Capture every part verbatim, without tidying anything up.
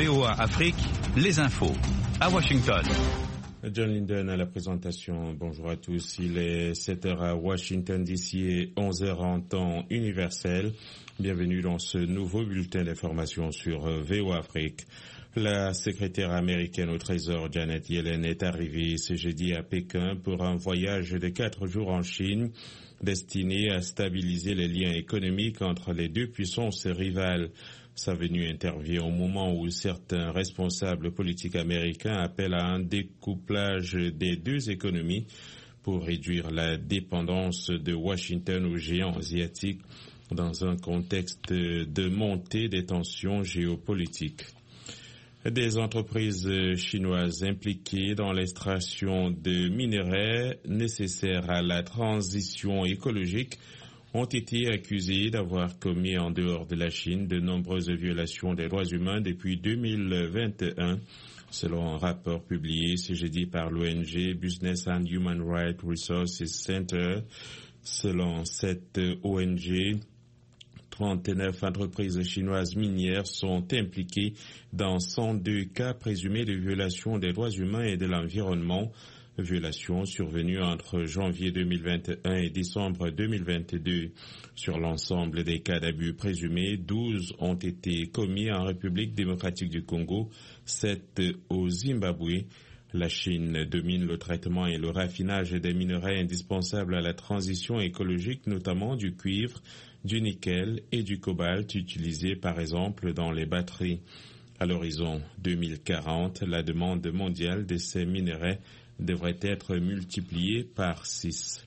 V O A Afrique, les infos, à Washington. John Linden à la présentation. Bonjour à tous. Il est sept heures à Washington D C et onze heures en temps universel. Bienvenue dans ce nouveau bulletin d'information sur V O A Afrique. La secrétaire américaine au Trésor, Janet Yellen, est arrivée ce jeudi à Pékin pour un voyage de quatre jours en Chine destiné à stabiliser les liens économiques entre les deux puissances rivales. Sa venue intervient au moment où certains responsables politiques américains appellent à un découplage des deux économies pour réduire la dépendance de Washington aux géants asiatiques dans un contexte de montée des tensions géopolitiques. Des entreprises chinoises impliquées dans l'extraction de minerais nécessaires à la transition écologique ont été accusés d'avoir commis en dehors de la Chine de nombreuses violations des droits humains depuis deux mille vingt et un, selon un rapport publié ce jeudi par l'O N G Business and Human Rights Resources Center. Selon cette O N G, trente-neuf entreprises chinoises minières sont impliquées dans cent deux cas présumés de violation des droits humains et de l'environnement. Violations survenues entre janvier deux mille vingt et un et décembre deux mille vingt-deux. Sur l'ensemble des cas d'abus présumés, douze ont été commis en République démocratique du Congo, sept au Zimbabwe. La Chine domine le traitement et le raffinage des minerais indispensables à la transition écologique, notamment du cuivre, du nickel et du cobalt utilisés par exemple dans les batteries. À l'horizon deux mille quarante, la demande mondiale de ces minerais devrait être multiplié par six.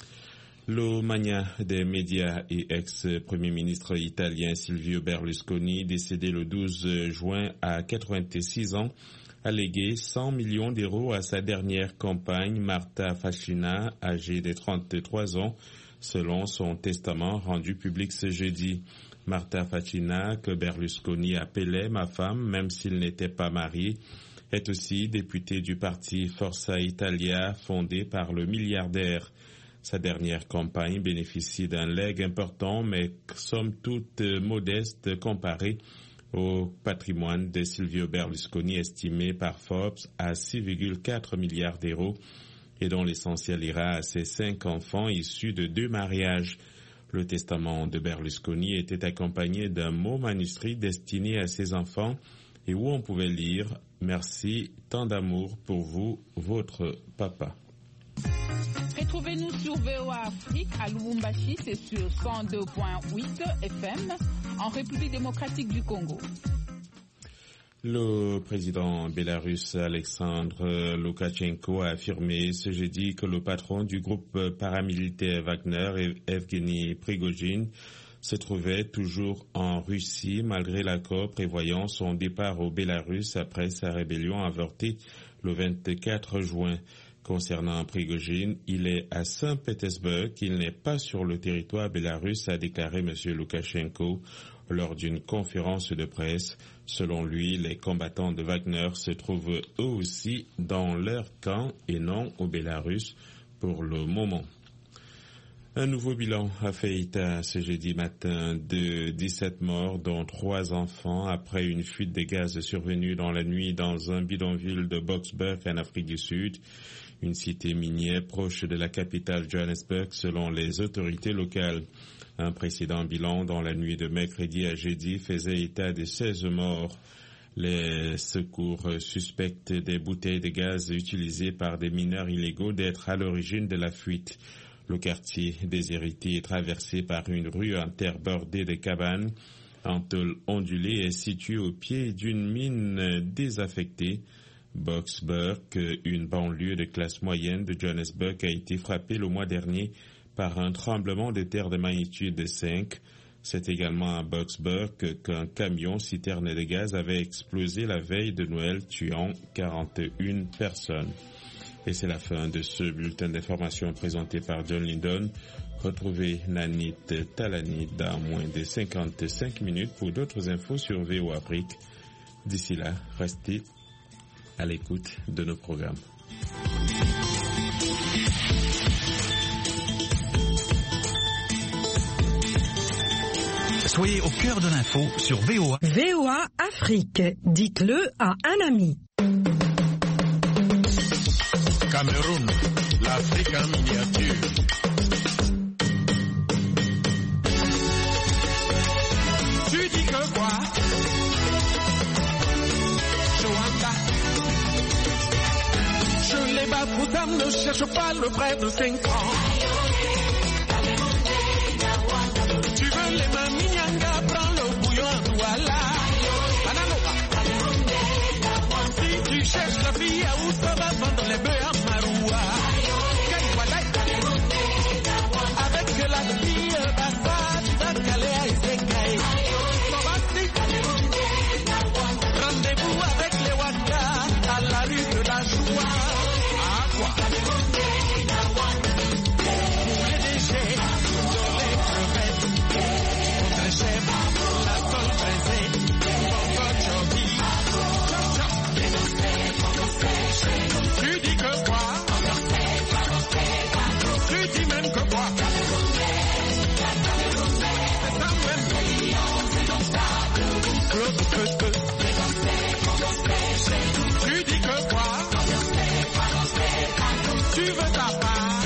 Le mania des médias et ex-premier ministre italien Silvio Berlusconi, décédé le douze juin à quatre-vingt-six ans, a légué cent millions d'euros à sa dernière compagne, Marta Facina, âgée de trente-trois ans, selon son testament rendu public ce jeudi. Marta Facina, que Berlusconi appelait ma femme, même s'il n'était pas marié, est aussi députée du parti Forza Italia, fondé par le milliardaire. Sa dernière campagne bénéficie d'un legs important, mais somme toute modeste comparé au patrimoine de Silvio Berlusconi, estimé par Forbes à six virgule quatre milliards d'euros, et dont l'essentiel ira à ses cinq enfants issus de deux mariages. Le testament de Berlusconi était accompagné d'un mot manuscrit destiné à ses enfants et où on pouvait lire « Merci, tant d'amour pour vous, votre papa ». Retrouvez-nous sur V O A Afrique à Lubumbashi, c'est sur cent deux virgule huit F M, en République démocratique du Congo. Le président bélarusse Alexandre Loukachenko a affirmé ce jeudi que le patron du groupe paramilitaire Wagner, Evgeny Prigojine, se trouvait toujours en Russie malgré l'accord prévoyant son départ au Bélarus après sa rébellion avortée le vingt-quatre juin. Concernant Prigojine, il est à Saint-Pétersbourg, il n'est pas sur le territoire bélarusse, a déclaré M. Loukachenko lors d'une conférence de presse. Selon lui, les combattants de Wagner se trouvent eux aussi dans leur camp et non au Bélarus pour le moment. Un nouveau bilan a fait état ce jeudi matin de dix-sept morts, dont trois enfants, après une fuite de gaz survenue dans la nuit dans un bidonville de Boksburg en Afrique du Sud, une cité minière proche de la capitale Johannesburg selon les autorités locales. Un précédent bilan dans la nuit de mercredi à jeudi faisait état de seize morts. Les secours suspectent des bouteilles de gaz utilisées par des mineurs illégaux d'être à l'origine de la fuite. Le quartier des Héritiers est traversé par une rue en terre bordée de cabanes en tôle ondulée et situé au pied d'une mine désaffectée. Boksburg, une banlieue de classe moyenne de Johannesburg, a été frappée le mois dernier par un tremblement de terre de magnitude cinq. C'est également à Boksburg qu'un camion citerne de gaz avait explosé la veille de Noël, tuant quarante et une personnes. Et c'est la fin de ce bulletin d'information présenté par John Linden. Retrouvez Nanit Talani dans moins de cinquante-cinq minutes pour d'autres infos sur V O A Afrique. D'ici là, restez à l'écoute de nos programmes. Soyez au cœur de l'info sur V O A. V O A Afrique, dites-le à un ami. Cameroun, l'Afrique en miniature. Tu dis que quoi? Joanda. Je les bafoudames, ne cherche pas le près de cinq ans. Tu veux les maminianga, prends le bouillon à Douala. Si tu cherches la fille à où ça va vendre les bœufs à Maroua. Avec la fille Bassa, tu vas caler à Isengaï. Rendez-vous avec les Waka à la rue de la Joie. À quoi? Pour les déchets, pour les crevettes, pour les chefs, la sol braisée, pour votre jockey. Tu dis que quoi? Tu dis même que quoi? C'est ça même. Que, que, que. Tu dis que quoi? Tu veux ta part?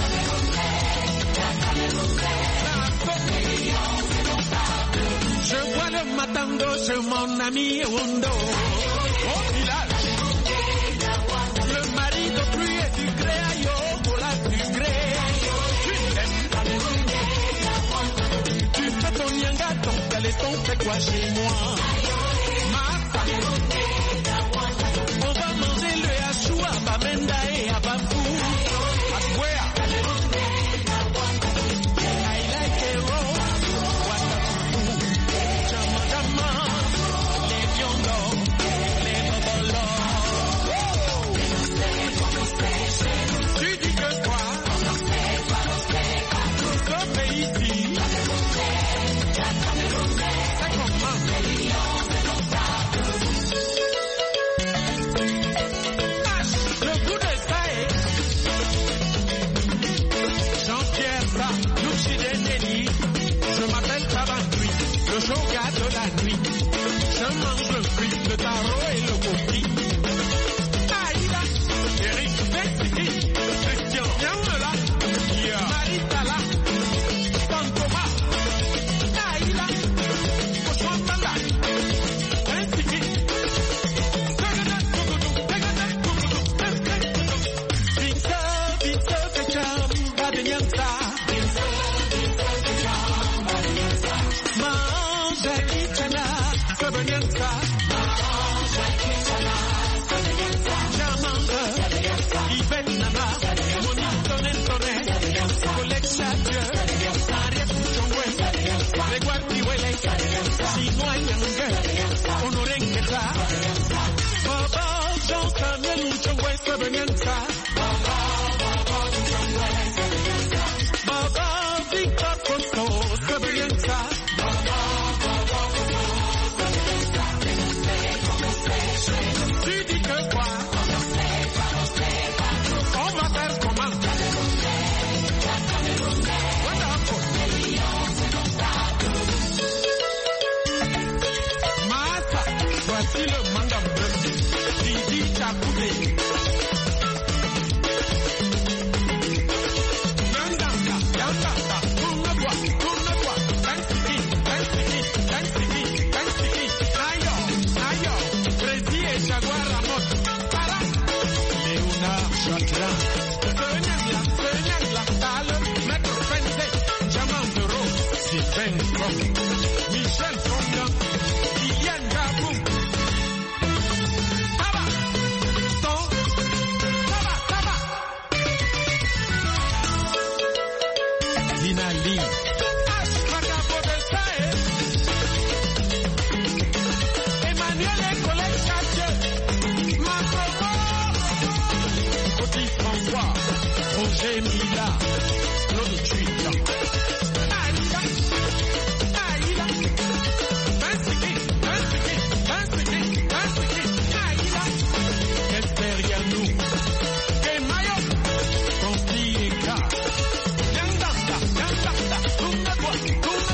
Je vois le matando chez mon ami Wondo. Au village, le mari de pluie et du gré à Yo, la du gré. Tu aimes? Tu fais ton yanga, ton téléphone, c'est quoi chez moi? Ma on va manger le hachou à Bamenda et à Bafou. À Bouéa. I like it raw. Watafu. Chamadama. Les Biondo. Les Bobolo. Tu dis que quoi? Ce pays-ci. C'est comment? Le coup de ça est Jean-Pierre Sa, Louchidé-Nelly. Je m'appelle Tabanduy, le shoga de la nuit. Je mange le fruit, le taro et le coquille. Aïda, Eric Betty, Christian Yamela, Maritala, Tantoma, Aïda, Oshwantala, Insiki. Tu dis que quoi? On va faire comment? Mata, voici le manga bleu. Didi Tapoulé. Yandanga, yandanga, tourne-toi, tourne-toi. Dansiki, dansiki, dansiki, dansiki. Nayo, nayo, Freddy et Jaguar Ramos. Para. Léonard Chakra. Senyangla, senyangla, Tal, Maître Fente, Jaman Duro, Sylvain Kom, Michel